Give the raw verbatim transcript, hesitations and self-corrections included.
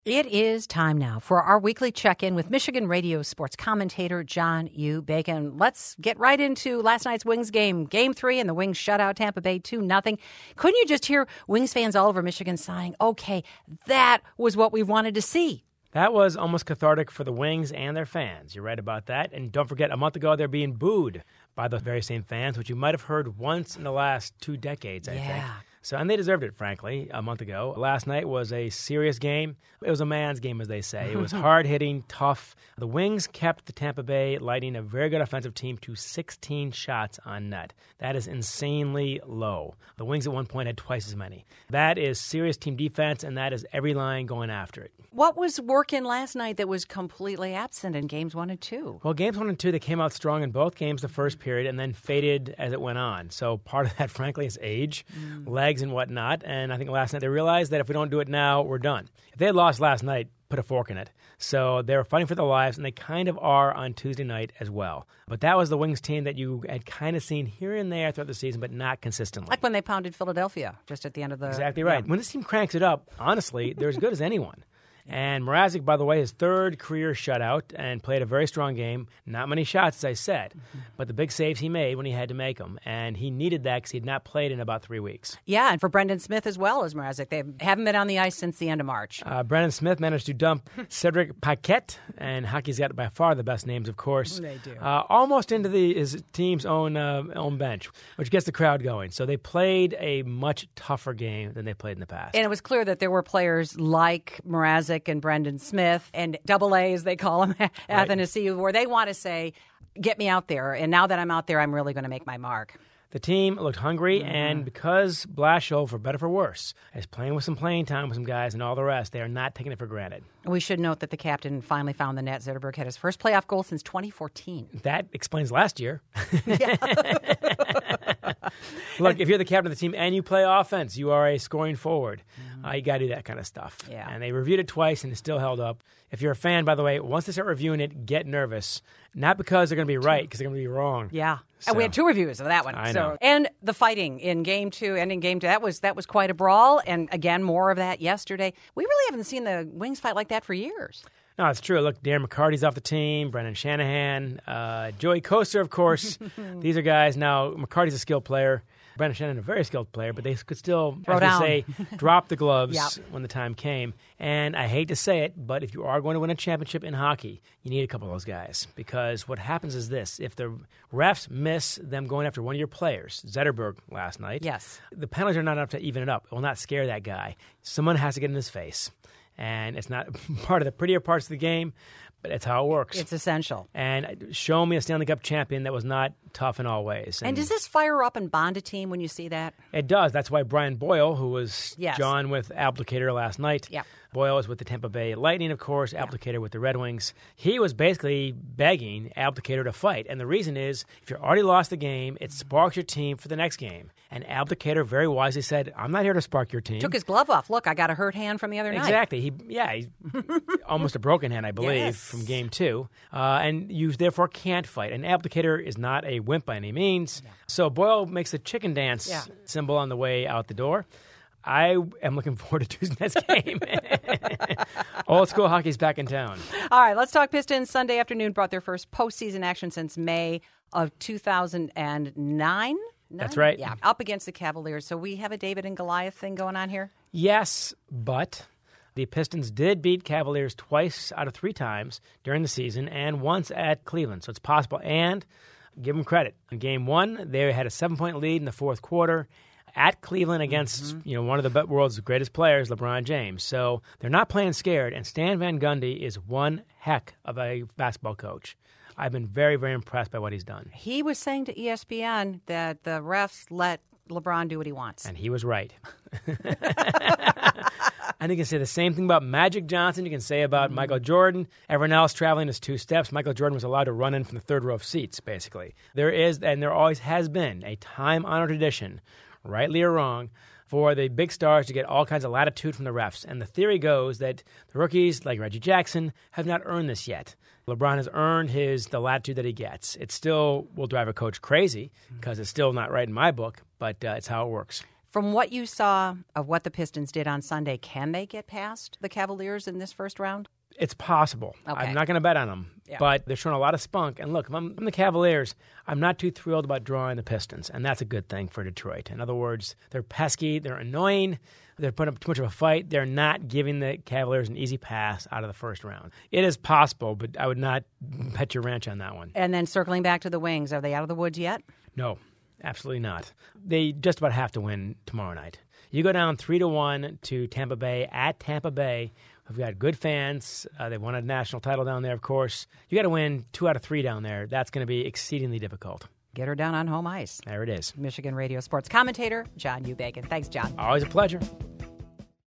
It is time now for our weekly check-in with Michigan radio sports commentator John U. Bacon. Let's get right into last night's Wings game, Game three, and the Wings shut out Tampa Bay two nothing. Couldn't you just hear Wings fans all over Michigan sighing, okay, that was what we wanted to see? That was almost cathartic for the Wings and their fans. You're right about that. And don't forget, a month ago, they're being booed by those very same fans, which you might have heard once in the last two decades, I yeah. think. So, and they deserved it, frankly, a month ago. Last night was a serious game. It was a man's game, as they say. It was hard-hitting, tough. The Wings kept the Tampa Bay Lightning, a very good offensive team, to sixteen shots on net. That is insanely low. The Wings at one point had twice as many. That is serious team defense, and that is every line going after it. What was working last night that was completely absent in games one and two? Well, games one and two, they came out strong in both games the first period and then faded as it went on. So part of that, frankly, is age, mm. legs and whatnot. And I think last night they realized that if we don't do it now, we're done. If they had lost last night, put a fork in it. So they were fighting for their lives, and they kind of are on Tuesday night as well. But that was the Wings team that you had kind of seen here and there throughout the season, but not consistently. Like when they pounded Philadelphia just at the end of the... Exactly right. Yeah. When this team cranks it up, honestly, they're as good as anyone. And Mrazek, by the way, his third career shutout and played a very strong game. Not many shots, as I said, mm-hmm. but the big saves he made when he had to make them. And he needed that because he had not played in about three weeks. Yeah, and for Brendan Smith as well as Mrazek. They haven't been on the ice since the end of March. Uh, Brendan Smith managed to dump Cedric Paquette, and hockey's got by far the best names, of course. They do. Uh, almost into the his team's own, uh, own bench, which gets the crowd going. So they played a much tougher game than they played in the past. And it was clear that there were players like Mrazek and Brendan Smith. Smith and double A, as they call him, Athanasiou, where they want to say, get me out there. And now that I'm out there, I'm really going to make my mark. The team looked hungry, Mm-hmm. and because Blashill, for better or for worse, is playing with some playing time with some guys and all the rest, they are not taking it for granted. We should note that the captain finally found the net. Zetterberg had his first playoff goal since twenty fourteen. That explains last year. Look, if you're the captain of the team and you play offense, you are a scoring forward. Mm-hmm. Uh, you got to do that kind of stuff. Yeah. And they reviewed it twice, and it still held up. If you're a fan, by the way, once they start reviewing it, get nervous. Not because they're going to be right, because they're going to be wrong. Yeah. So, and we had two reviews of that one. I so. know. And the fighting in game two, ending game two, that was that was quite a brawl. And again, more of that yesterday. We really haven't seen the Wings fight like that for years. No, it's true. Look, Darren McCarty's off the team, Brendan Shanahan, uh, Joey Koster, of course. These are guys. Now, McCarty's a skilled player. Brendan Shanahan, a very skilled player, but they could still, Throw as down. we say, drop the gloves Yep. when the time came. And I hate to say it, but if you are going to win a championship in hockey, you need a couple of those guys. Because what happens is this. If the refs miss them going after one of your players, Zetterberg last night, Yes. the penalties are not enough to even it up. It will not scare that guy. Someone has to get in his face. And it's not part of the prettier parts of the game, but it's how it works. It's essential. And show me a Stanley Cup champion that was not tough in all ways. And, and does this fire up and bond a team when you see that? It does. That's why Brian Boyle, who was Yes. John with Applicator last night, Yep. Boyle is with the Tampa Bay Lightning, of course, Applicator with the Red Wings. He was basically begging Applicator to fight. And the reason is, if you already lost the game, it sparks your team for the next game. And Applicator very wisely said, I'm not here to spark your team. Took his glove off. Look, I got a hurt hand from the other night. Exactly. He, yeah, he, almost a broken hand, I believe, Yes. from game two. Uh, and you therefore can't fight. And Applicator is not a wimp by any means. Yeah. So Boyle makes the chicken dance Yeah. symbol on the way out the door. I am looking forward to Tuesday night's game. Old school hockey's back in town. All right, let's talk Pistons. Sunday afternoon brought their first postseason action since May of two thousand nine. That's right. Yeah, up against the Cavaliers. So we have a David and Goliath thing going on here? Yes, but the Pistons did beat Cavaliers twice out of three times during the season and once at Cleveland. So it's possible. And give them credit. In game one, they had a seven-point lead in the fourth quarter at Cleveland against mm-hmm. you know one of the world's greatest players, LeBron James. So they're not playing scared, and Stan Van Gundy is one heck of a basketball coach. I've been very, very impressed by what he's done. He was saying to E S P N that the refs let LeBron do what he wants. And he was right. I think you can say the same thing about Magic Johnson. You can say about mm-hmm. Michael Jordan. Everyone else traveling is two steps. Michael Jordan was allowed to run in from the third row of seats, basically. There is, and there always has been, a time-honored tradition, rightly or wrong, for the big stars to get all kinds of latitude from the refs. And the theory goes that the rookies, like Reggie Jackson, have not earned this yet. LeBron has earned his the latitude that he gets. It still will drive a coach crazy because it's still not right in my book, but uh, it's how it works. From what you saw of what the Pistons did on Sunday, can they get past the Cavaliers in this first round? It's possible. Okay. I'm not going to bet on them, Yeah. but they're showing a lot of spunk. And look, if I'm, I'm the Cavaliers, I'm not too thrilled about drawing the Pistons, and that's a good thing for Detroit. In other words, they're pesky, they're annoying, they're putting up too much of a fight. They're not giving the Cavaliers an easy pass out of the first round. It is possible, but I would not bet your ranch on that one. And then circling back to the Wings, are they out of the woods yet? No, absolutely not. They just about have to win tomorrow night. You go down three to one to Tampa Bay at Tampa Bay. We've got good fans. Uh, they won a national title down there, of course. You got to win two out of three down there. That's going to be exceedingly difficult. Get her down on home ice. There it is. Michigan radio sports commentator John U. Bacon. Thanks, John. Always a pleasure.